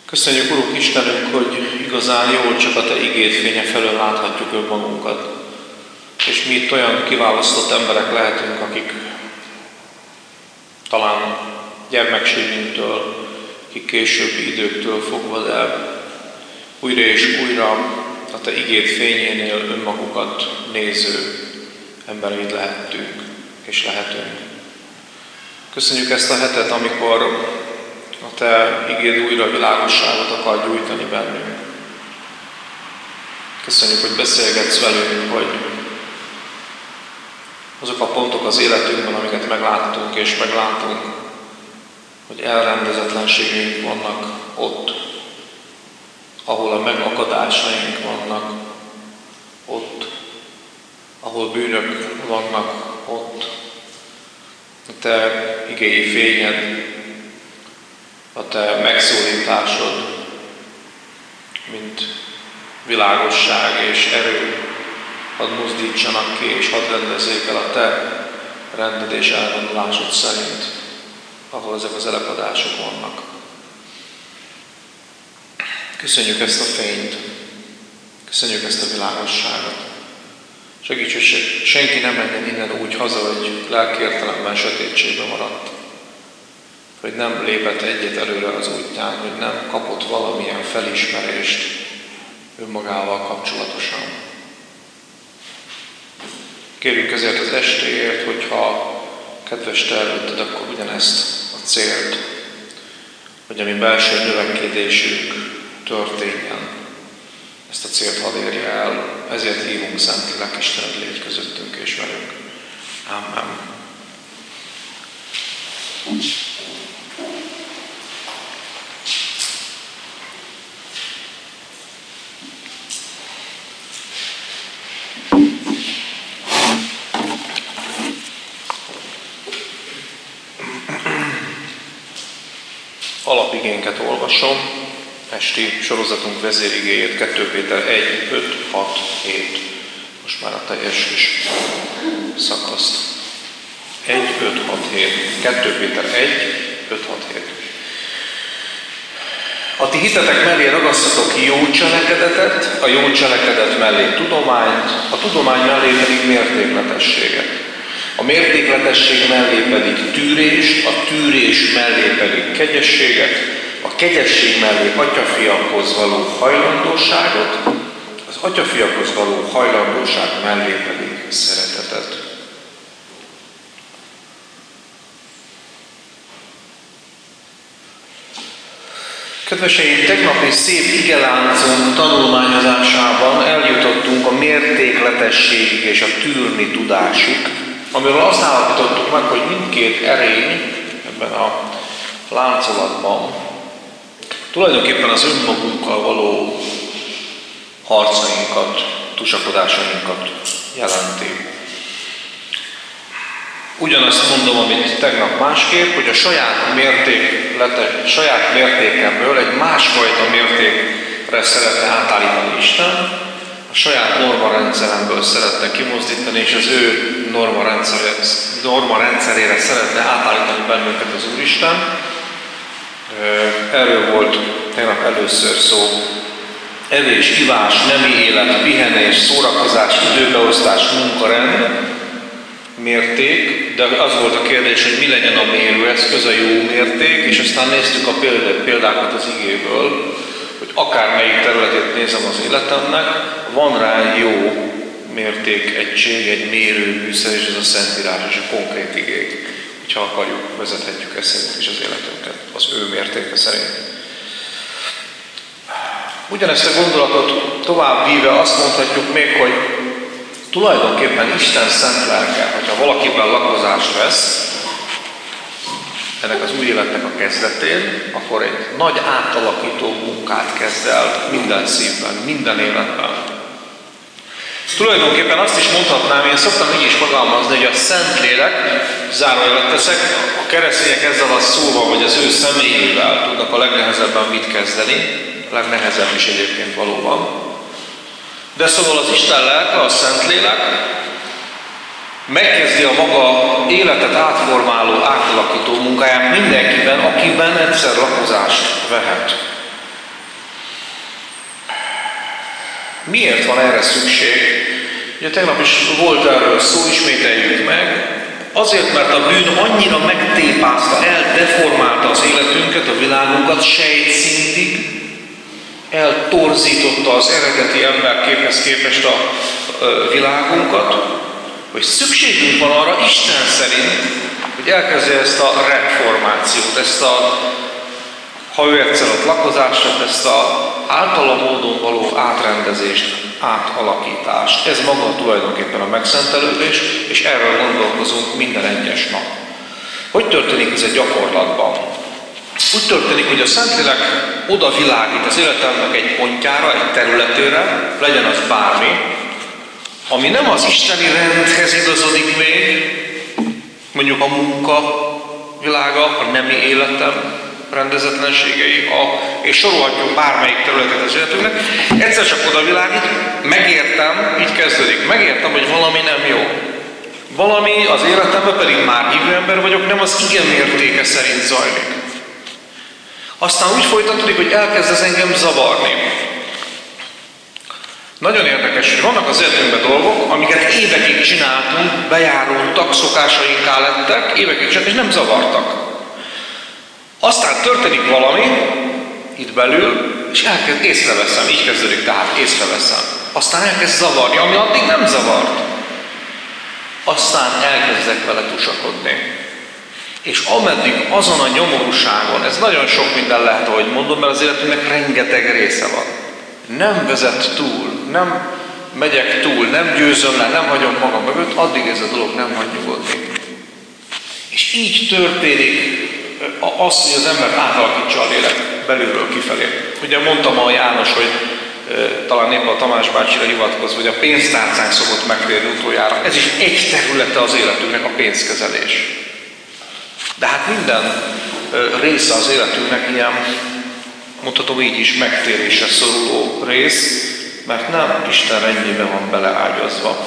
Köszönjük, Urunk Istenünk, hogy igazán jól csak a Te igéd fénye felől láthatjuk önmagunkat. És mi itt olyan kiválasztott emberek lehetünk, akik talán gyermekségünktől, akik későbbi időktől fogva, de újra és újra a Te igéd fényénél önmagukat néző embereid lehettünk és lehetünk. Köszönjük ezt a hetet, amikor a Te igéd újra világosságot akar gyújtani bennünk. Köszönjük, hogy beszélgetsz velünk, hogy azok a pontok az életünkben, amiket megláttunk és meglátunk, hogy elrendezetlenségeink vannak ott, ahol a megakadásaink vannak ott, ahol bűnök vannak ott. A Te igéi fényed, a Te megszólításod, mint világosság és erő, hadd mozdítsanak ki, és hadd rendezzék el a Te rended és elvonulásod szerint, ahol ezek az elakadások vannak. Köszönjük ezt a fényt, köszönjük ezt a világosságot. Segíts, hogy senki nem menjen innen úgy haza, hogy lelki értelemben sötétségben maradt. Hogy nem lépett egyet előre az útján, hogy nem kapott valamilyen felismerést önmagával kapcsolatosan. Kérjük ezért az estéért, hogyha kedves Te előtted, akkor ugyanezt a célt, hogy a mi belső növekedésünk történjen, ezt a célt hadd érje el. Ezért hívunk Szentlélek, Istened, légy közöttünk és velünk. Amen. Alapigénket olvasom, esti sorozatunk vezérigéjét, 2 Péter 1, 5, 6, 7. Most már a teljes kis szakaszt. 1, 5, 6, 7. 2 Péter 1, 5, 6, 7. A ti hitetek mellé ragasztatok jó cselekedetet, a jó cselekedet mellé tudományt, a tudomány mellé pedig mértékletességet. A mértékletesség mellé pedig tűrést, a tűrés mellé pedig kegyességet, a kegyesség mellé atyafiakhoz való hajlandóságot, az atyafiakhoz való hajlandóság mellé pedig szeretetet. Kedveseim, tegnapi szép igeláncunk tanulmányozásában eljutottunk a mértékletességig és a tűrni tudásig, amiről azt állapítottuk meg, hogy mindkét erény ebben a láncolatban tulajdonképpen az önmagunkkal való harcainkat, tusakodásainkat jelenti. Ugyanazt mondom, amit tegnap másképp, hogy a saját mértékemből egy másfajta mértékre szeretne átállítani Isten, a saját normarendszeremből szeretne kimozdítani, és az ő normarendszerére szeretne átállítani bennünket az Úristen. Erről volt tegnap először szó. Evés, ivás, nemi élet, pihenés, szórakozás, időbeosztás, munkarend, mérték, de az volt a kérdés, hogy mi legyen a mérőeszköz, a jó mérték, és aztán néztük a példákat az igéből, hogy akármelyik területét nézem az életemnek, van rá jó mértékegység, egy mérőműszer, és ez a Szentírás és a konkrét igék. Ha akarjuk, vezethetjük ezt szerint is az életünket, az ő mértéke szerint. Ugyanezt a gondolatot tovább víve azt mondhatjuk még, hogy tulajdonképpen Isten szent lelke, hogyha valakiben lakozást vesz, ennek az új életnek a kezdetén, akkor egy nagy átalakító munkát kezd el minden szívben, minden életben. Tulajdonképpen azt is mondhatnám, én szoktam így is fogalmazni, hogy a Szentlélek, zárójelet teszek, a keresztények ezzel a szóval, vagy az ő személyével tudnak a legnehezebben mit kezdeni, a legnehezebb is egyébként valóban. De szóval az Isten lelke, a Szentlélek megkezdi a maga életet átformáló, átalakító munkáját mindenkiben, akiben egyszer lakozást vehet. Miért van erre szükség? Ugye tegnap is volt erről szó, ismételjük meg. Azért, mert a bűn annyira megtépázta, eldeformálta az életünket, a világunkat sejtszintig, eltorzította az eredeti emberképhez képest a világunkat, hogy szükségünk van arra Isten szerint, hogy elkezdje ezt a reformációt, ezt a, ha ő egyszer ott lakozást, ezt a általa módon való átrendezést, átalakítást. Ez maga tulajdonképpen a megszentelődés, és erről gondolkozunk minden egyes nap. Hogy történik ez a gyakorlatban? Úgy történik, hogy a Szentlélek oda világít az életemnek egy pontjára, egy területére, legyen az bármi, ami nem az isteni rendhez igazodik még, mondjuk a munka világa, a nemi életem rendezetlenségei, és sorolhatjuk bármelyik területet az életünknek. Egyszer csak oda világít, megértem, így kezdődik, megértem, hogy valami nem jó. Valami az életemben, pedig már hívő ember vagyok, nem az ige mértéke szerint zajlik. Aztán úgy folytatódik, hogy elkezd ez engem zavarni. Nagyon érdekes, hogy vannak az életünkben dolgok, amiket évekig csináltunk, bejárultak, szokásainká lettek, évekig csináltunk, és nem zavartak. Aztán történik valami, itt belül, és észreveszem, így kezdődik, tehát észreveszem. Aztán elkezd zavarni, ami addig nem zavart. Aztán elkezdek vele tusakodni. És ameddig azon a nyomorúságon, ez nagyon sok minden lehet, ahogy mondom, mert az életünknek rengeteg része van. Nem vezet túl, nem megyek túl, nem győzöm le, nem hagyom magam mögött, addig ez a dolog nem hagy nyugodni. És így történik az, hogy az ember átalakítsa a lélek belülről kifelé. Ugye mondtam a János, hogy talán éppen a Tamás bácsira hivatkozva, hogy a pénztárcánk szokott megtérni utoljára. Ez is egy területe az életünknek, a pénzkezelés. De hát minden része az életünknek ilyen, mondhatom így is, megtérésre szoruló rész, mert nem Isten rendjében van beleágyazva.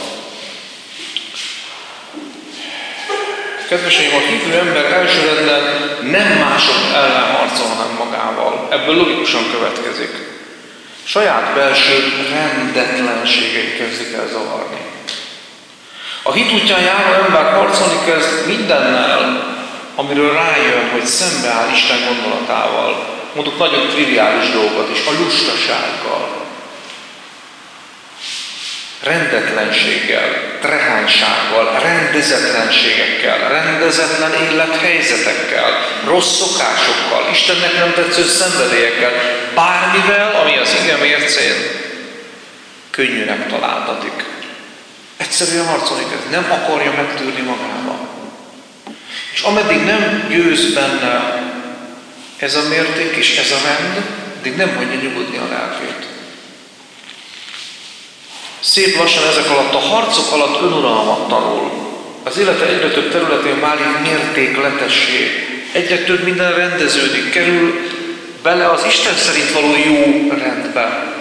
Kedveseim, a hívő ember elsőrendben nem mások ellen harcol, hanem magával. Ebből logikusan következik. Saját belső rendetlenségei kezdik el zavarni. A hit útján járó ember harcolni kezd mindennel, amiről rájön, hogy szembeáll Isten gondolatával. Mondok nagyon triviális dolgokat is, a lustasággal, rendetlenséggel, trehánysággal, rendezetlenségekkel, rendezetlen élethelyzetekkel, rossz szokásokkal, Istennek nem tetsző szenvedélyekkel, bármivel, ami az ige mércén könnyűnek találtatik. Egyszerűen harcolni kezd, nem akarja megtűrni magába. És ameddig nem győz benne ez a mérték és ez a rend, addig nem hagyja nyugodni a lelkét. Szép lassan ezek alatt a harcok alatt önuralmat tanul. Az élete egyre több területén válik mértékletessé. Egyre több minden rendeződik, kerül bele az Isten szerint való jó rendbe.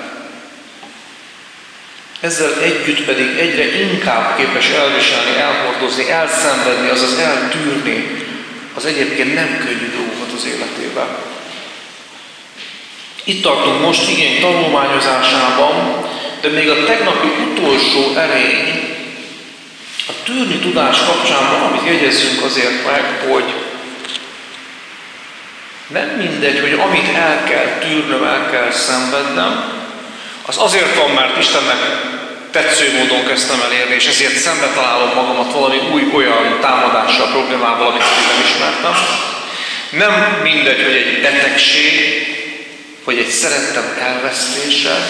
Ezzel együtt pedig egyre inkább képes elviselni, elhordozni, elszenvedni, azaz eltűrni az egyébként nem könnyű dolgokat az életében. Itt tartunk most igény tanulmányozásában, de még a tegnapi utolsó erény, a tűrni tudás kapcsán valamit jegyezzünk azért meg, hogy nem mindegy, hogy amit el kell tűrnöm, el kell szenvednem, az azért van, mert Istennek tetsző módon kezdtem el érni, és ezért szembe találom magamat valami új olyan támadással, problémával, amit nem ismertem. Nem mindegy, hogy egy betegség, vagy egy szerettem elvesztése,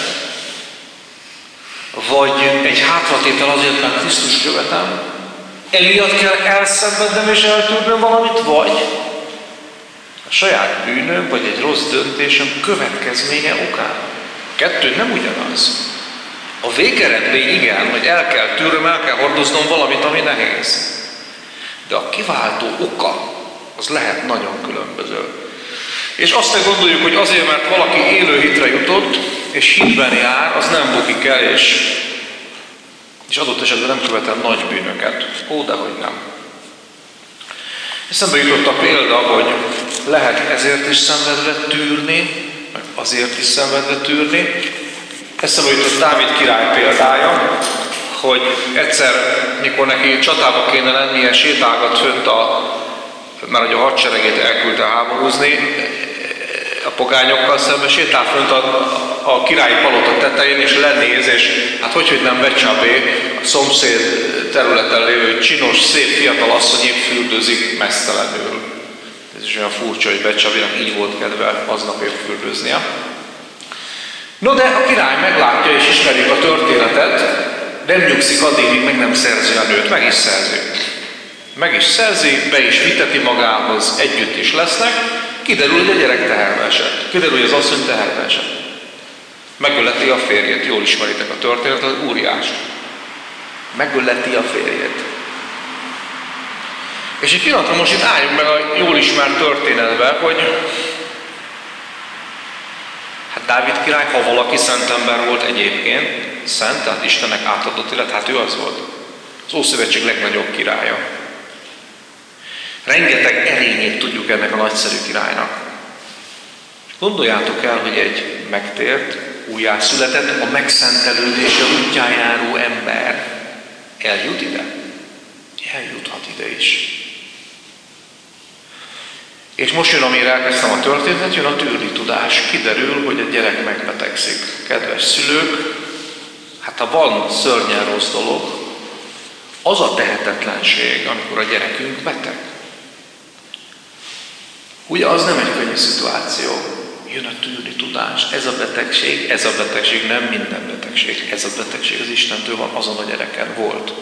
vagy egy hátratétel azért, mert Krisztus követem, emiatt kell elszenvednem és eltűrnöm valamit, vagy a saját bűnöm, vagy egy rossz döntésem következménye okán. Kettő nem ugyanaz. A végeredmény igen, hogy el kell tűrnöm, el kell hordoznom valamit, ami nehéz. De a kiváltó oka, az lehet nagyon különböző. És azt ne gondoljuk, hogy azért, mert valaki élő hitre jutott, és hitben jár, az nem bukik el, és adott esetben nem követel nagy bűnöket. Ó, dehogy nem. Eszembe jutott a példa, hogy lehet ezért is szenvedve tűrni, meg azért is szenvedve tűrni, Eszembe jutott Dávid király példája, hogy egyszer, mikor neki csatába kéne lennie, sétálgat fönt mert hogy a hadseregét elküldte háborúzni, a pogányokkal szemben sétál fönt a királyi palota tetején, és lenéz, és hát hogy nem Becsabé, a szomszéd területen lévő csinos, szép fiatal asszony épp fürdőzik meztelenül. Ez is olyan furcsa, hogy Becsabének így volt kedve aznap épp fürdőznie. No, de a király meglátja, és ismerjük a történetet, nem nyugszik addig, míg meg nem szerzi a nőt, meg is szerzi. Meg is szerzi, be is viteti magához, együtt is lesznek, kiderül, hogy a gyerek teherbe esett. Kiderül, hogy az asszony teherbe esett. Megölleti a férjét, jól ismeritek a történetet, óriás. Megölleti a férjét. És egy pillanatra most itt álljunk meg a jól ismert történetbe, hogy hát Dávid király, ha valaki szent ember volt egyébként, szent, tehát Istennek átadott élet, hát ő az volt. Az Ószövetség legnagyobb királya. Rengeteg erényét tudjuk ennek a nagyszerű királynak. Gondoljátok el, hogy egy megtért, újjászületett, a megszentelődése útján járó ember eljut ide? Eljuthat ide is. És most jön, amire elkezdtem a történetet, jön a tűrni tudás. Kiderül, hogy a gyerek megbetegszik. Kedves szülők, hát ha van szörnyen rossz dolog, az a tehetetlenség, amikor a gyerekünk beteg. Ugye az nem egy könnyű szituáció. Jön a tűrni tudás. Ez a betegség nem minden betegség. Ez a betegség az Istentől van, azon a gyereken volt.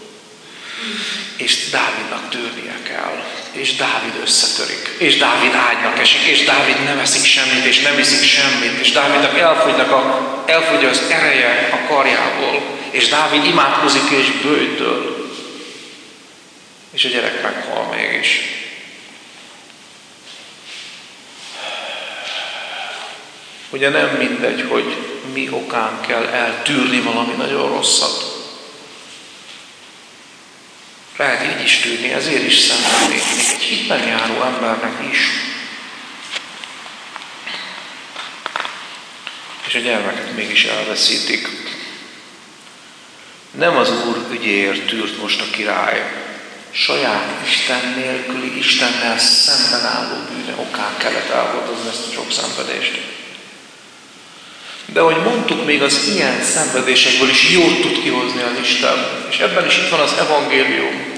És Dávidnak tűrnie kell. És Dávid összetörik. És Dávid ágynak esik. És Dávid nem eszik semmit, és nem iszik semmit. És Dávidnak elfogy az ereje a karjából. És Dávid imádkozik és bőjtöl. És a gyerek meghal mégis. Ugye nem mindegy, hogy mi okán kell eltűrni valami nagyon rosszat. Lehet így is tűrni, ezért is szenvedni, még egy hitben járó embernek is. És a gyermeket mégis elveszítik. Nem az Úr ügyéért tűrt most a király, saját Isten nélküli, Istennel szemben álló bűne okán kellett elhordozni ezt a sok szenvedést. De ahogy mondtuk, még az ilyen szenvedésekből is jót tud kihozni az Isten. És ebben is itt van az evangélium,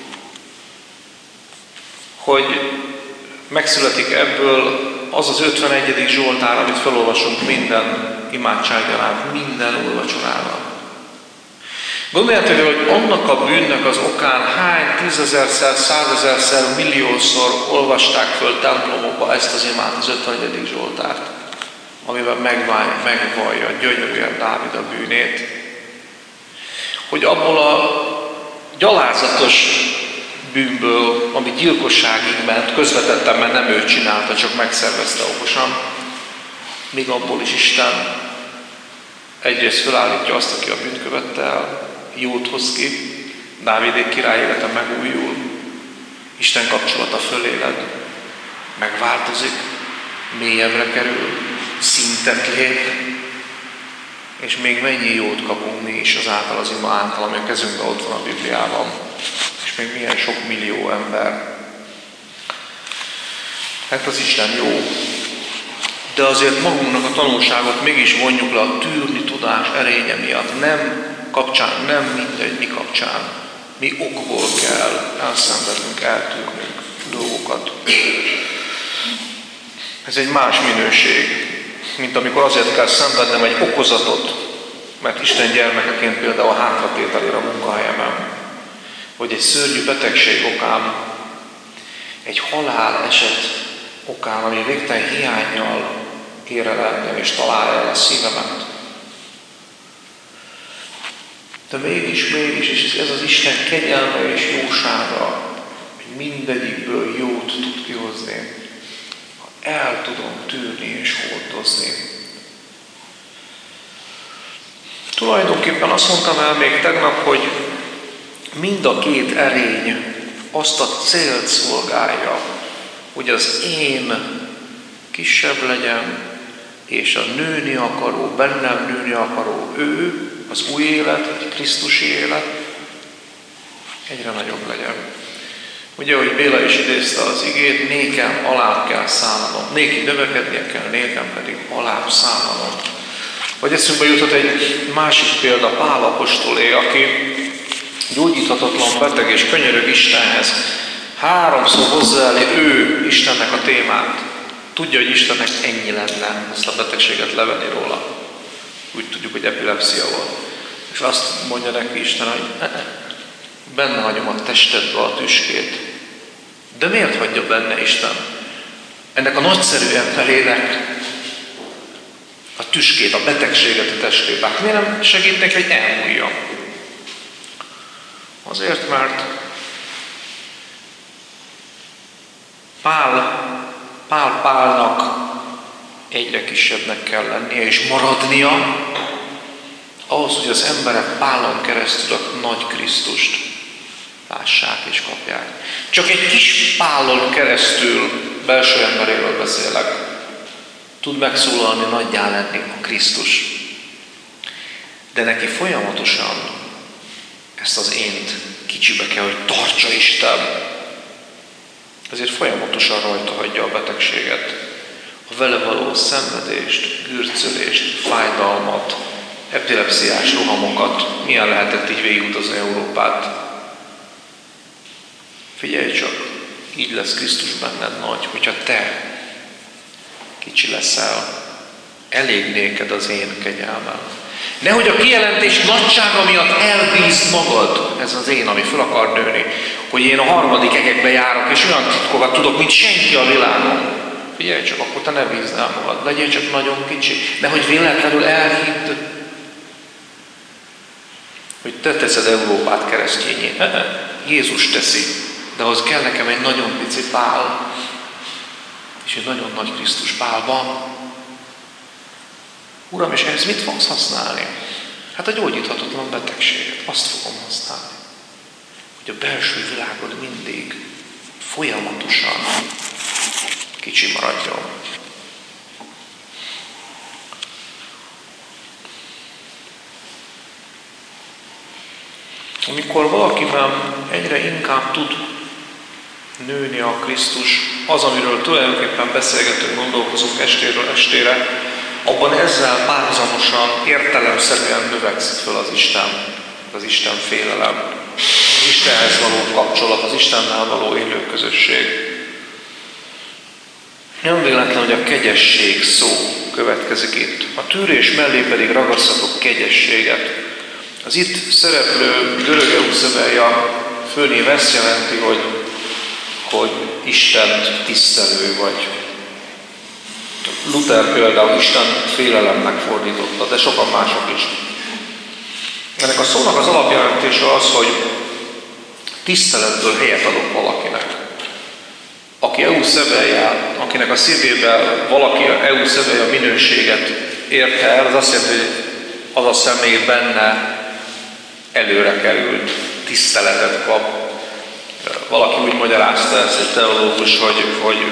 hogy megszületik ebből az az 51. Zsoltár, amit felolvasunk minden imádsággyaránt, minden úrvacsorában. Gondoljátok, hogy annak a bűnnek az okán hány 10 000-szer, 100 000-szer, milliószor olvasták föl templomokba ezt az imát, az 51. Zsoltárt, amiben megvallja gyönyörűen Dávid a bűnét, hogy abból a gyalázatos bűnből, ami gyilkosságig ment, közvetetten, mert nem ő csinálta, csak megszervezte okosan, még abból is Isten egyrészt felállítja azt, aki a bűnt követte el, jót hoz ki, Dávidék király élete megújul, Isten kapcsolata föléled, megváltozik, mélyebbre kerül, szintet lép, és még mennyi jót kapunk mi is azáltal az ima által, ami a kezünkben ott van a Bibliában, és még milyen sok millió ember. Hát az Isten jó, de azért magunknak a tanulságot mégis vonjuk le a tűrni tudás erénye miatt, nem mindegy mi kapcsán, mi okból kell elszenvednünk, eltűrnünk dolgokat. Ez egy más minőség, mint amikor azért kell szenvednem egy okozatot, mert Isten gyermekeként például a hátratételére a munkahelyemen, hogy egy szörnyű betegség okán, egy halál eset okán, ami végtelen hiánnyal ér el engem és találja el a szívemet. De mégis, és ez az Isten kegyelme és jósága, hogy mindegyikből jót tud kihozni, ha el tudom tűrni és hordozni. Tulajdonképpen azt mondtam el még tegnap, hogy mind a két erény azt a célt szolgálja, hogy az én kisebb legyen, és a nőni akaró, bennem nőni akaró ő, az új élet, vagy Krisztusi élet egyre nagyobb legyen. Ugye, ahogy Béla is idézte az igét, nékem alább kell szállnom. Néki növekednie kell, nékem pedig alább szállnom. Vagy eszünkbe jutott egy másik példa, Pál apostolé, aki gyógyíthatatlan beteg és könyörög Istenhez. 3-szor hozzáállja ő Istennek a témát. Tudja, hogy Istennek ennyi lenne ezt a betegséget levenni róla. Úgy tudjuk, hogy epilepszia volt. És azt mondja neki Isten, hogy benne hagyom a testedbe a tüskét. De miért hagyja benne Isten? Ennek a nagyszerű emberének a tüskét, a betegséget a testébe. Hát miért nem segít neki, hogy elmúljon? Azért, mert Pálnak egyre kisebbnek kell lennie és maradnia, ahhoz, hogy az emberek Pálon keresztül a nagy Krisztust lássák és kapják. Csak egy kis Pálon keresztül, belső emberéről beszélek, tud megszólalni, nagyjá lenni a Krisztus. De neki folyamatosan ezt az ént kicsibe kell, hogy tartsa Isten. Ezért folyamatosan rajta hagyja a betegséget. A vele való szenvedést, gürcölést, fájdalmat, epilepsziás rohamokat. Milyen lehetett így végigutazni Európát? Figyelj csak, így lesz Krisztus benned nagy, hogyha te kicsi leszel. Elég néked az én kegyelmem. Nehogy a kijelentés nagysága miatt elbízd magad, ez az én, ami fel akar nőni, hogy én a harmadik egekbe járok, és olyan titkokat tudok, mint senki a világon. Figyelj csak, akkor te ne bízd el magad, legyél csak nagyon kicsi. Nehogy véletlenül elhidd, hogy te teszed Európát keresztényé. Jézus teszi, de ahhoz kell nekem egy nagyon pici Pál, és egy nagyon nagy Krisztus Pálban. Uram, és ehhez mit fogsz használni? Hát a gyógyíthatatlan betegséget. Azt fogom használni. Hogy a belső világod mindig folyamatosan kicsi maradjon. Amikor valakiben egyre inkább tud nőni a Krisztus, az, amiről tulajdonképpen beszélgetünk, gondolkozunk estéről estére, abban ezzel párhuzamosan, értelemszerűen növekszik fel az Isten félelem, az Istenhez való kapcsolat, az Istennel való élő közösség. Nem véletlen, hogy a kegyesség szó következik itt. A tűrés mellé pedig ragasztatok kegyességet. Az itt szereplő görög euszebeia főnév ezt jelenti, hogy Istent tisztelő vagy. Luther például Isten félelemnek fordította, de sokan mások is. Ennek a szónak az alapjelentése az, hogy tiszteletből helyet adok valakinek. Aki euszebeia, akinek a szívében valaki euszebeia minőséget érte el, az azt jelenti, hogy az a személy benne előre került, tiszteletet kap. Valaki úgy magyarázta ezt, egy teológus, hogy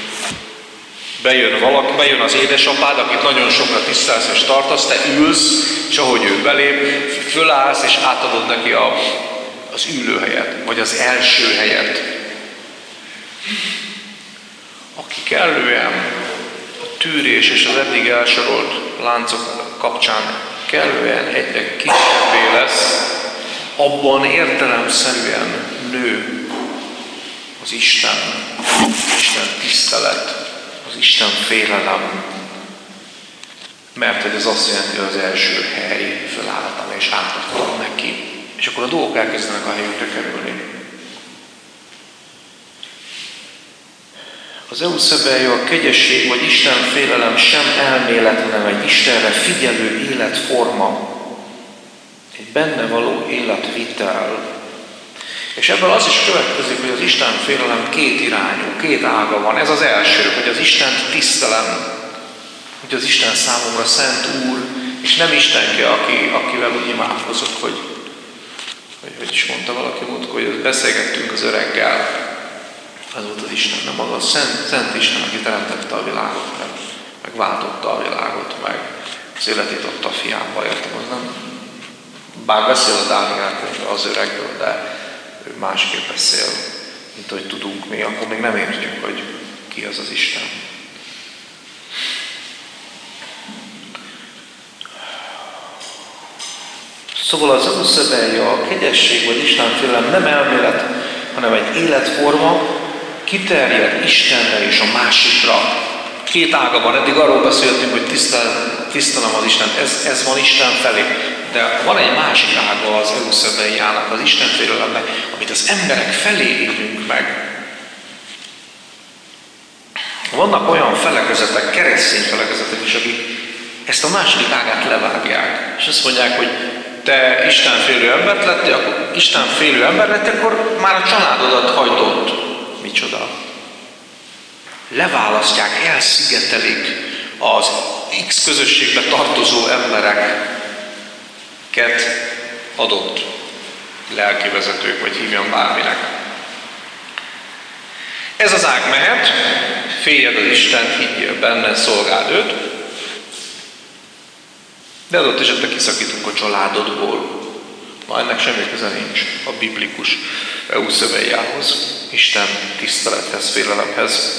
bejön az édesapád, akit nagyon sokra tisztelsz és tartasz, te ülsz, és ahogy ő belép, fölállsz és átadod neki az ülőhelyet, vagy az első helyet. Aki kellően a tűrés és az eddig elsorolt láncok kapcsán kellően egyre kisebbé lesz, abban értelemszerűen nő az Isten tisztelet, az Isten félelem. Mert hogy ez azt jelenti, hogy az első hely felálltam és átadtam neki. És akkor a dolgok elkezdenek a helyükre kerülni. Az euszebeia a kegyesség vagy Isten félelem sem elmélet, hanem egy Istenre figyelő életforma. Egy benne való életvitel. És ebből az is következik, hogy az Isten félelem két irányú, két ága van. Ez az első, hogy az Istent tisztelem, hogy az Isten számomra Szent Úr, és nem Istenke, akivel úgy imádkozok, hogy is mondta valaki múltkor, hogy beszélgettünk az öreggel. Az volt az Isten, nem az a Szent Isten, aki teremtette a világot, meg váltotta a világot. az életét adta a fiába, értem, az nem. Bár beszél a Dániel könyve az öregről, de ő másképp beszél, mint ahogy tudunk mi, akkor még nem értjük, hogy ki az az Isten. Szóval az Euszebeia, a kegyesség vagy Istenfélelem nem elmélet, hanem egy életforma, kiterjed Istenre és a másikra. Két ága van, eddig arról beszéltünk, hogy tisztelem az Istent, ez van Isten felé. De van egy másik ága az Eusebeiának, az Istenfélelemnek, amit az emberek felé élünk meg. Vannak olyan felekezetek, keresztény felekezetek is, akik ezt a második ágát levágják, és azt mondják, hogy te Istenfélő ember lettél, akkor már a családodat hagyd. Micsoda? Leválasztják, elszigetelik az X közösségbe tartozó embereket adott lelkivezetők, vagy hívjam bárminek. Ez az ág mehet, féljed az Istent, higgyél benne, szolgáld őt, de adott esetben kiszakítunk a családodból. Na, ennek semmi köze nincs a biblikus Eusebeiához, Isten tisztelethez, félelemhez.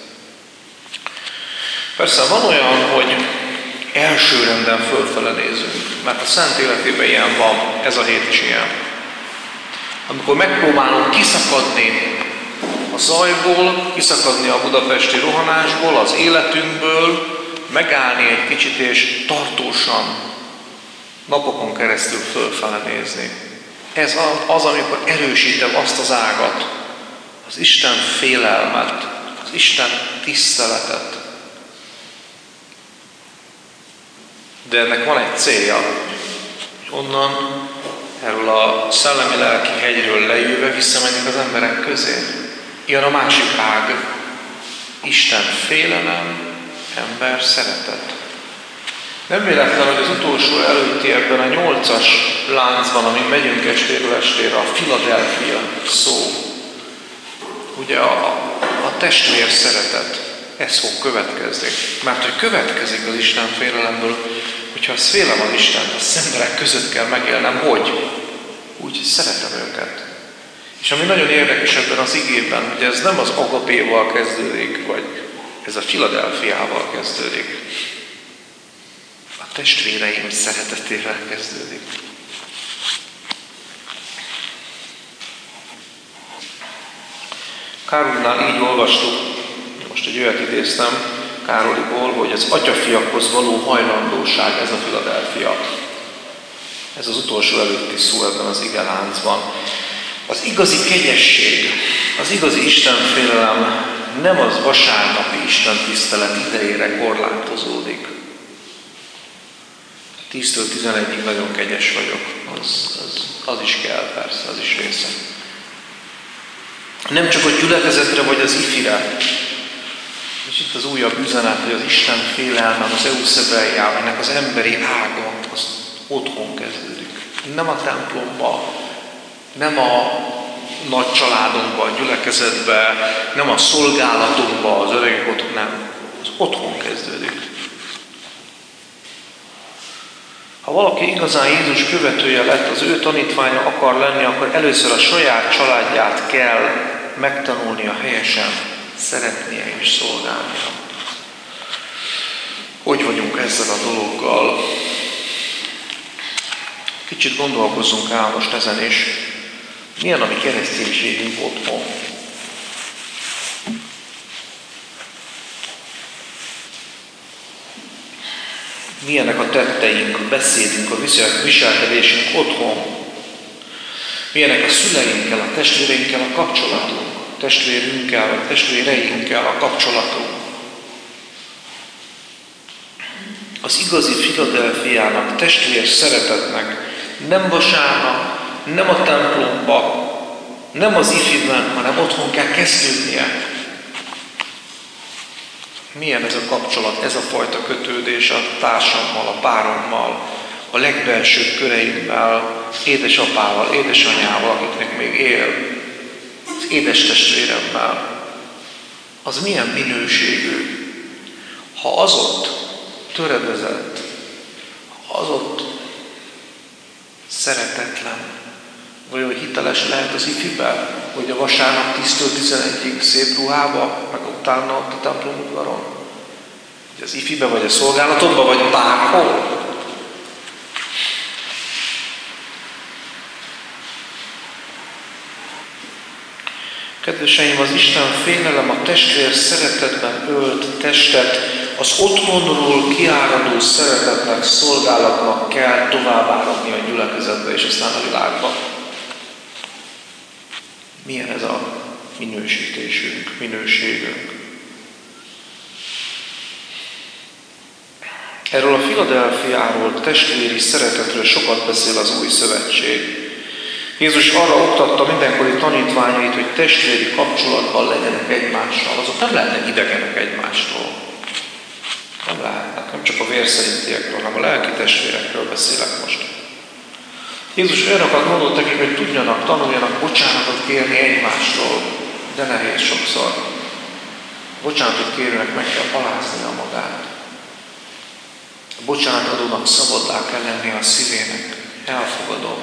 Persze van olyan, hogy elsőrenden fölfele nézünk, mert a Szent életében ilyen van, ez a hét is ilyen. Amikor megpróbálunk kiszakadni a zajból, kiszakadni a budapesti rohanásból, az életünkből, megállni egy kicsit és tartósan napokon keresztül fölfele nézni. Ez az, amikor erősítem azt az ágat, az Isten félelmet, az Isten tiszteletet. De ennek van egy célja, hogy onnan, erről a szellemi-lelki hegyről lejöve visszamenjünk az emberek közé. Jön a másik ág, Isten félelem, ember szeretet. Nem véletlen, hogy az utolsó előtti ebben a 8-as láncban, amin megyünk estéről estére, a Philadelphia szó. Ugye a testvér szeretet, ez fog következni. Mert hogy következik az Isten félelemből, hogyha azt félem az Istent, az emberek között kell megélnem, hogy? Úgy szeretem őket. És ami nagyon érdekes ebben az igében, hogy ez nem az agapéval kezdődik, vagy ez a Philadelphiával kezdődik. A testvéreim szeretetével kezdődik. Károlynál így olvastuk, most egy olyat idéztem Károlyból, hogy az atyafiakhoz való hajlandóság, ez a Philadelphia. Ez az utolsó előtti szó ebben az igeláncban. Az igazi kegyesség, az igazi Istenfélelem nem az vasárnapi Isten tisztelet idejére korlátozódik. 10-től 11-ig nagyon kegyes vagyok, az is kell, persze, az is része. Nem csak a gyülekezetre vagy az ifire, és itt az újabb üzenet, hogy az Isten félelme, az Eusebeiá, ennek az emberi ága, az otthon kezdődik. Nem a templomba, nem a nagy családunkba, a gyülekezetbe, nem a szolgálatunkba, az öregek otthon, nem. Az otthon kezdődik. Ha valaki igazán Jézus követője lett, az ő tanítványa akar lenni, akkor először a saját családját kell megtanulnia helyesen, szeretnie és szolgálnia. Hogy vagyunk ezzel a dologgal? Kicsit gondolkozzunk el most ezen is. Milyen a mi kereszténységünk otthon? Milyenek a tetteink, a beszédünk, a viselkedésünk otthon? Milyenek a szüleinkkel, a testvéreinkkel a kapcsolatunk? Testvérünkkel, vagy testvéreinkkel a kapcsolatunk? Az igazi Philadelphiának, testvér szeretetnek nem vasárnap, nem a templomba, nem az ifiben, hanem otthon kell kezdődnie. Milyen ez a kapcsolat, ez a fajta kötődés a társammal, a párommal, a legbelsőbb köreimmel, édesapával, édesanyával, akiknek még él, az édestestvéremmel. Az milyen minőségű, ha az ott töredezett, az ott szeretetlen, vajon hiteles lehet az ifiben, hogy a vasárnap 10-től 11-ig szép ruhába, meg utána ott a templom udvaron? Hogy az ifibe, vagy a szolgálatomba, vagy bárhol? Kedveseim, az Isten félelem a testvér szeretetben ölt testet, az otthonról kiáradó szeretetnek, szolgálatnak kell tovább áradni a gyülekezetbe és aztán a világba. Milyen ez a minőségünk? Erről a Filadelfiáról, testvéri szeretetről sokat beszél az Új Szövetség. Jézus arra oktatta mindenkori tanítványait, hogy testvéri kapcsolatban legyenek egymással. Azok nem lehetnek idegenek egymástól. Nem lehetnek, nem csak a vérszerintiekről, hanem a lelki testvérekről beszélek most. Jézus olyanokat mondott nekik, hogy tudjanak, tanuljanak bocsánatot kérni egymástól, de nehéz sokszor. Bocsánatot kérőnek meg kell aláznia magát. A bocsánatadónak szabaddá kell lenni a szívének. Elfogadom.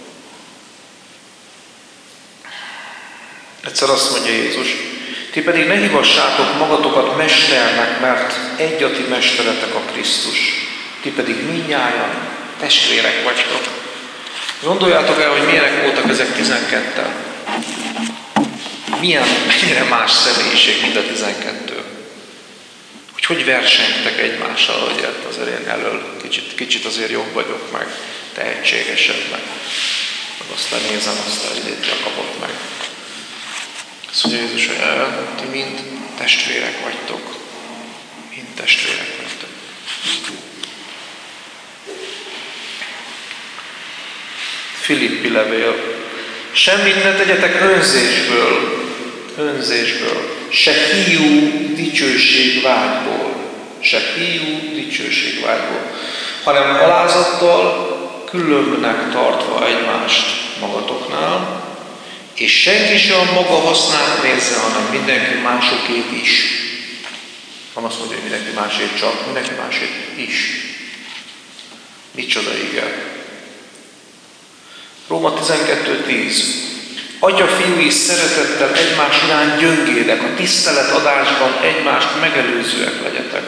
Egyszer azt mondja Jézus, ti pedig ne hívassátok magatokat mesternek, mert egy a ti mesteretek a Krisztus. Ti pedig mindnyájan testvérek vagytok. Gondoljátok el, hogy milyenek voltak ezek 12-tel? Mennyire más személyiség, mint a 12. Hogy versengtek egymással, hogy azért én elől kicsit azért jobb vagyok, meg tehetségesebb, meg aztán nézem, aztán idét kapott meg. Azt mondja Jézus, hogy ti mind testvérek vagytok. Mind testvérek vagytok. Filippi levél. Semmit ne tegyetek önzésből, se hiú dicsőségvágyból, hanem alázattal, különbnek tartva egymást magatoknál, és senki sem a maga hasznát nézze, hanem mindenki másokét is. Nem azt mondja, hogy mindenki másét csak, mindenki másét is. Micsoda ige. Róma 12:10. Atya, fiú és szeretettel egymás iránt gyöngédek, a tiszteletadásban egymást megelőzőek legyetek.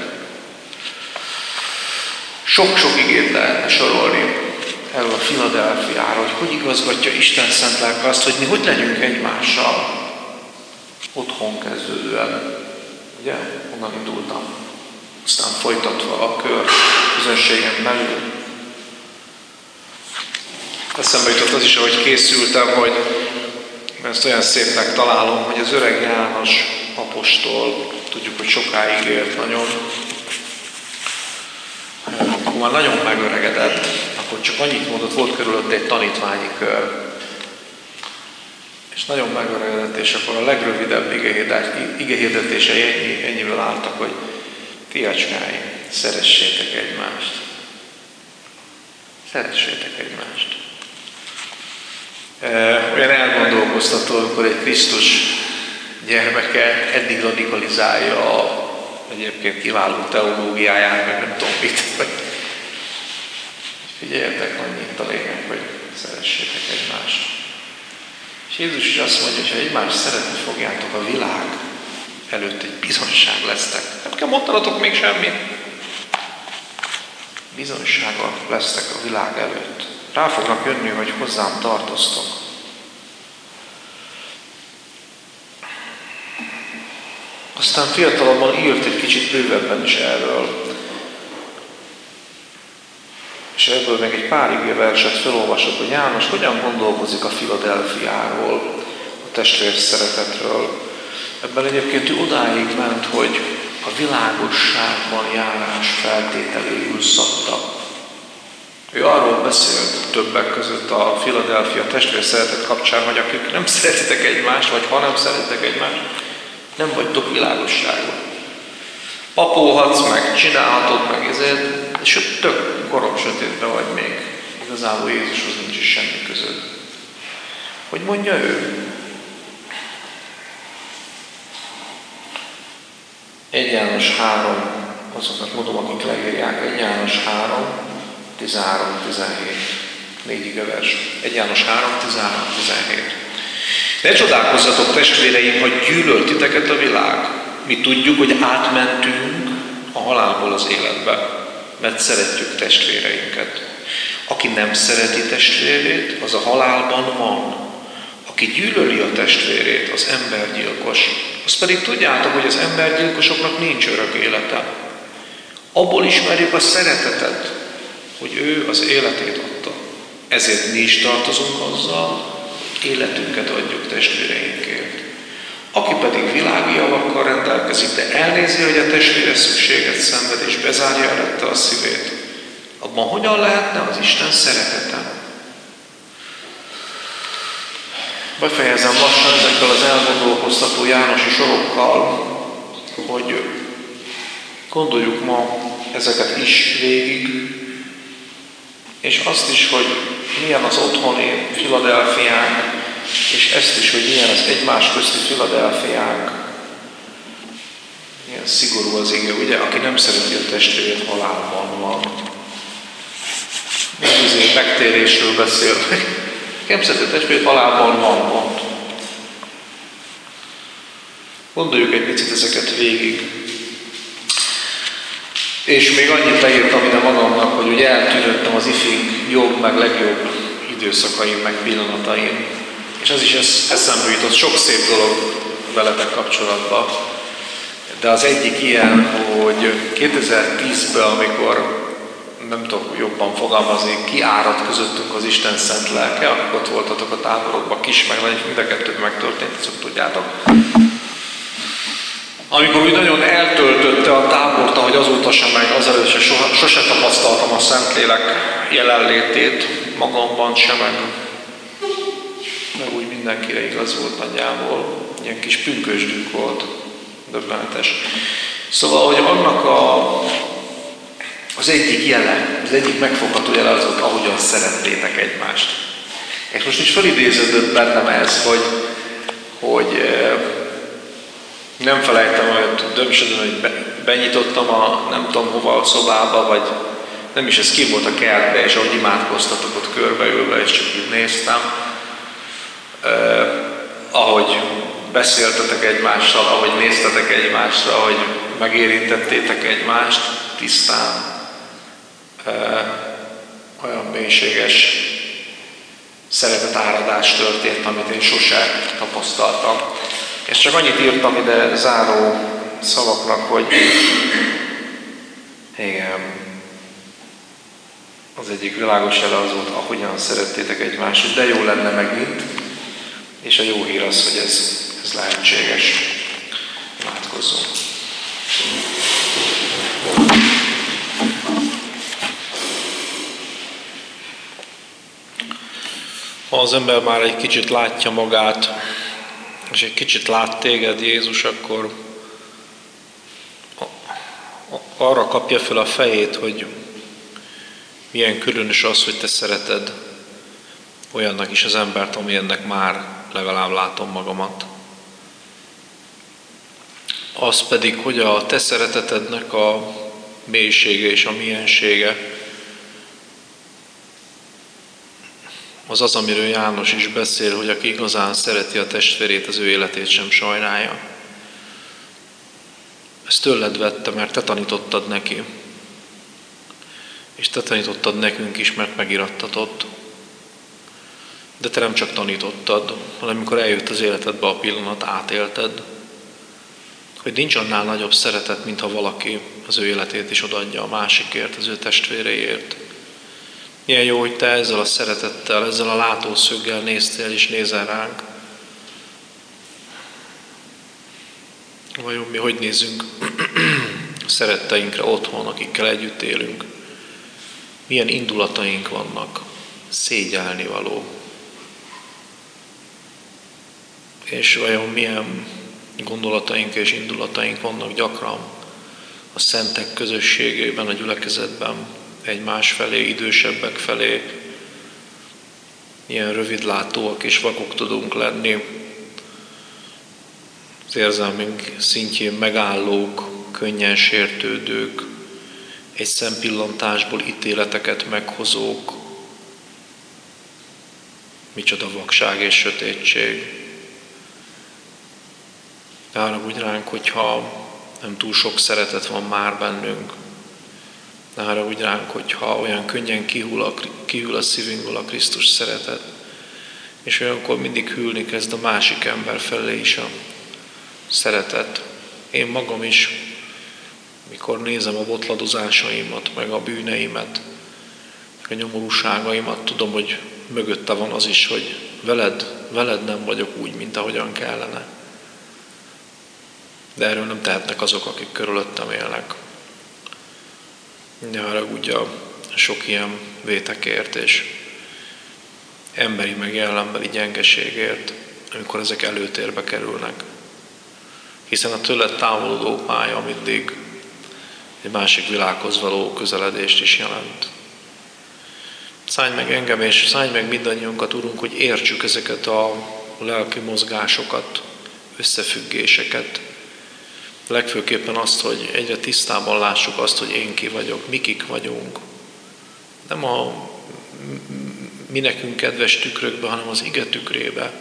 Sok-sok igét lehetne sorolni erről a Filadelfiáról, hogy igazgatja Isten szent lelke azt, hogy mi hogy legyünk egymással otthon kezdődően. Ugye? Onnan indultam. Aztán folytatva a kör közönségen belül. Eszembe jutott az is, ahogy készültem, hogy ezt olyan szépnek találom, hogy az öreg János apostol, tudjuk, hogy sokáig élt nagyon, akkor már nagyon megöregedett, akkor csak annyit mondott, volt körülött egy tanítványi kör. És nagyon megöregedett, és akkor a legrövidebb igehirdetései ennyivel álltak, hogy fiacskáim, szeressétek egymást. Szeressétek egymást. Olyan elgondolkoztató, amikor egy Krisztus gyermeke eddig radikalizálja a egyébként kiváló teológiáját, meg nem tudom mit. Figyeljetek, annyit a lényeg, hogy szeressétek egymást. És Jézus is azt mondja, hogy ha egymást szeretni fogjátok, a világ előtt egy bizonyság lesztek. Nem kell mondanatok még semmit. Bizonysággal lesztek a világ előtt. Rá fognak jönni, hogy hozzám tartoztok. Aztán fiatalabban írt egy kicsit bővebben is erről. És ebből még egy pár igeverset felolvasok, hogy János hogyan gondolkozik a Filadelfiáról, a testvér szeretetről. Ebben egyébként ő odáig ment, hogy a világosságban járás feltételéül szabta. Ő arról beszélt többek között a Filadelfia testvér szeretet kapcsán, hogy akik nem szeretitek egymást, vagy ha nem szeretitek egymást, nem vagytok világosságban. Papolhatsz meg, csinálhatod meg ezért, és tök korom sötétben vagy még. Igazából Jézushoz nincs is semmi között. Hogy mondja ő? 1 János 3, azokat mondom, akik leírják, 1 János 3, 4 vers. 1 János 3, 13, 17. Ne csodálkozzatok, testvéreim, hogy gyűlölt titeket a világ. Mi tudjuk, hogy átmentünk a halálból az életbe, mert szeretjük testvéreinket. Aki nem szereti testvérét, az a halálban van. Aki gyűlöli a testvérét, az embergyilkos. Azt pedig tudjátok, hogy az embergyilkosoknak nincs örök élete. Abból ismerjük a szeretetet, hogy ő az életét adta. Ezért mi is tartozunk azzal, életünket adjuk testvéreinkért. Aki pedig világi javakkal rendelkezik, de elnézi, hogy a testvére szükséget szenved, és bezárja előtte a szívét, abban hogyan lehetne az Isten szeretete? Befejezem lassan ezekkel az elgondolkoztató jánosi sorokkal, hogy gondoljuk ma ezeket is végig, és azt is, hogy milyen az otthoni Filadelfiánk, és ezt is, hogy milyen az egymás közti Filadelfiánk. Milyen szigorú az ige, ugye? Aki nem szereti a testvérét, halálban van. Még megtérésről beszél. Nem szereti a testvérét, halálban van pont. Gondoljuk egy picit ezeket végig. És még annyit leírtam ide magamnak, hogy ugye eltűnődtem az ifig jobb, meg legjobb időszakaim, meg pillanataim. És az is eszembe jutott, sok szép dolog veletek kapcsolatban. De az egyik ilyen, hogy 2010-ben, amikor nem tudok jobban fogalmazni, kiáradt közöttünk az Isten szent lelke, akkor ott voltatok a táborokban, kis meg nagy, mind a kettő megtörtént, ezt tudjátok. Amikor úgy nagyon eltöltötte a tábort, ahogy azóta sem, meg azelőtt se sose tapasztaltam a Szentlélek jelenlétét magamban sem, meg úgy mindenkire igaz volt nagyjából. Ilyen kis pünkösdünk volt, döbbenetes. Szóval, hogy annak az egyik jele, az egyik megfogható jele az volt, ahogyan szerettétek egymást. És most is felidéződött bennem ez, hogy nem felejtem, hogy dömsödön, hogy benyitottam a nem tudom hova a szobába, vagy nem is, ez ki volt a kertbe, és ahogy imádkoztatok ott körbeülve, és csak így néztem, ahogy beszéltetek egymással, ahogy néztetek egymásra, ahogy megérintettétek egymást tisztán, olyan mélységes szeretetáradás történt, amit én sose tapasztaltam. És csak annyit írtam ide záró szavaknak, hogy igen, az egyik világos jele az volt, ahogyan szerettétek egymást, de jó lenne megint, és a jó hír az, hogy ez lehetséges. Imádkozzunk. Ha az ember már egy kicsit látja magát, és egy kicsit lát téged, Jézus, akkor arra kapja fel a fejét, hogy milyen különös az, hogy te szereted olyannak is az embert, amilyennek már legalább látom magamat. Az pedig, hogy a te szeretetednek a mélysége és a miensége az, amiről János is beszél, hogy aki igazán szereti a testvérét, az ő életét sem sajnálja. Ezt tőled vette, mert te tanítottad neki. És te tanítottad nekünk is, mert megirattatod. De te nem csak tanítottad, hanem amikor eljött az életedbe a pillanat, átélted, hogy nincs annál nagyobb szeretet, mintha valaki az ő életét is odaadja a másikért, az ő testvéreért. Milyen jó, hogy te ezzel a szeretettel, ezzel a látószöggel néztél és nézel ránk. Vajon mi hogy nézzünk a szeretteinkre otthon, akikkel együtt élünk? Milyen indulataink vannak? Szégyelni való. És vajon milyen gondolataink és indulataink vannak gyakran a szentek közösségében, a gyülekezetben, egymás felé, idősebbek felé, ilyen rövidlátóak és vakok tudunk lenni, az érzelmünk szintjén megállók, könnyen sértődők, egy szempillantásból ítéleteket meghozók. Micsoda vakság és sötétség. Ne haragudj ránk, hogyha nem túl sok szeretet van már bennünk. Ne haragudj ránk, hogyha olyan könnyen kihűl a szívünkből a Krisztus szeretet, és olyankor mindig hűlni kezd a másik ember felé is a szeretet. Én magam is, mikor nézem a botladozásaimat, meg a bűneimet, meg a nyomorúságaimat, tudom, hogy mögötte van az is, hogy veled nem vagyok úgy, mint ahogyan kellene. De erről nem tehetnek azok, akik körülöttem élnek. Ne haragudj a sok ilyen vétekért és emberi meg jellembeli gyengeségért, amikor ezek előtérbe kerülnek. Hiszen a tőled távolodó pálya mindig egy másik világhoz való közeledést is jelent. Szállj meg engem, és szállj meg mindannyiunkat, Urunk, hogy értsük ezeket a lelki mozgásokat, összefüggéseket. Legfőképpen azt, hogy egyre tisztában lássuk azt, hogy én ki vagyok, mi kik vagyunk. Nem a mi nekünk kedves tükrökbe, hanem az ige tükrébe.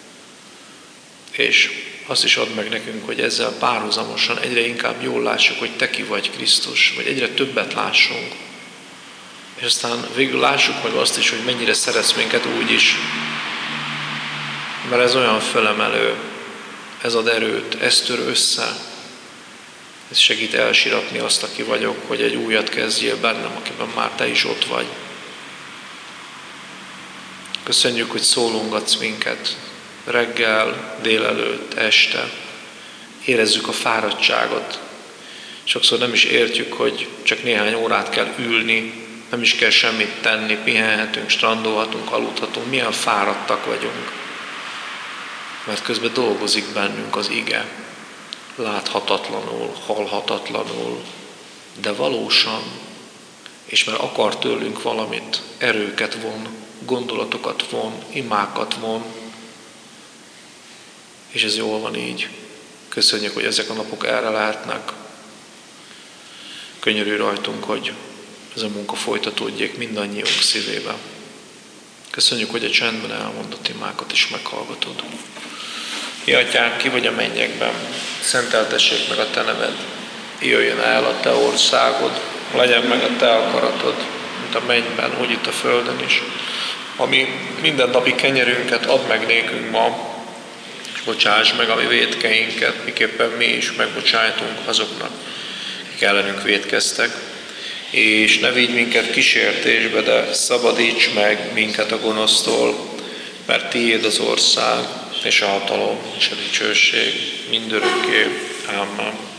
És azt is add meg nekünk, hogy ezzel párhuzamosan egyre inkább jól lássuk, hogy te ki vagy, Krisztus, vagy egyre többet lássunk. És aztán végül lássuk meg azt is, hogy mennyire szeretsz minket úgy is. Mert ez olyan fölemelő, ez ad erőt, ez tör össze. Ez segít elsiratni azt, aki vagyok, hogy egy újat kezdjél bennem, akiben már te is ott vagy. Köszönjük, hogy szólongatsz minket reggel, délelőtt, este. Érezzük a fáradtságot. Sokszor nem is értjük, hogy csak néhány órát kell ülni, nem is kell semmit tenni, pihenhetünk, strandolhatunk, aludhatunk, milyen fáradtak vagyunk. Mert közben dolgozik bennünk az ige. Láthatatlanul, hallhatatlanul, de valósan, és mert akar tőlünk valamit, erőket von, gondolatokat von, imákat von, és ez jól van így. Köszönjük, hogy ezek a napok erre lehetnek. Könyörülj rajtunk, hogy ez a munka folytatódjék mindannyiunk szívébe. Köszönjük, hogy a csendben elmondott imákat is meghallgatod. Mi Atyánk, ki vagy a mennyekben, szenteltessék meg a te neved, jöjjön el a te országod, legyen meg a te akaratod, mint a mennyben, úgy itt a földön is. Ami mindennapi kenyerünket add meg nékünk ma, és bocsáss meg a mi vétkeinket, miképpen mi is megbocsájtunk azoknak, akik ellenünk vétkeztek. És ne vigy minket kísértésbe, de szabadíts meg minket a gonosztól, mert tiéd az ország, és a hatalom, és a dicsőség mindörökké. Amen.